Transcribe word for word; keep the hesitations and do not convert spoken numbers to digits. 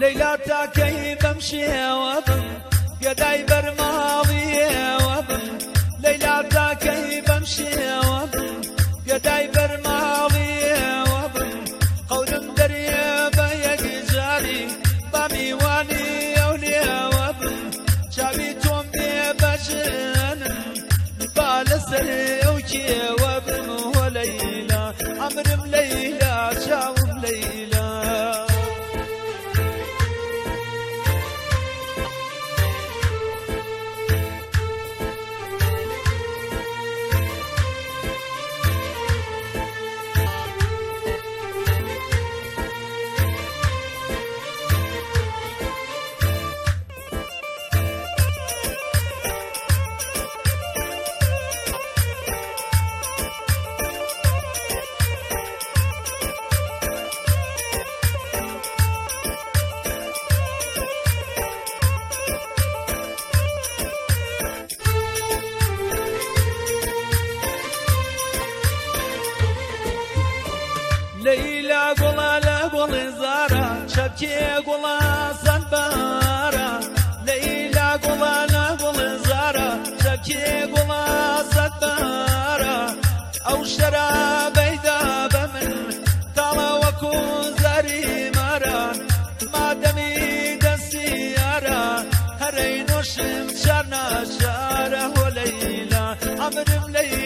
ليلى تاكي بمشي وبم قداي برماضي وبم ليلى تاكي بمشي وبم قداي برماضي وبم قول دريبة يجاري بامي واني أولي وبم شابيتهم ببجن بالسر وكي وبم وليلى أمرم ليلى شاوم ليلى ليلى قولا لقول زارا شبكي قولا سنبارا ليلى قولا لقول زارا شبكي قولا سنبارا أو شرا بيدا بمن طالا وكو زاري مارا ما دمي دسيارا هرين وشم شارنا شارا وليلى أمرم ليلى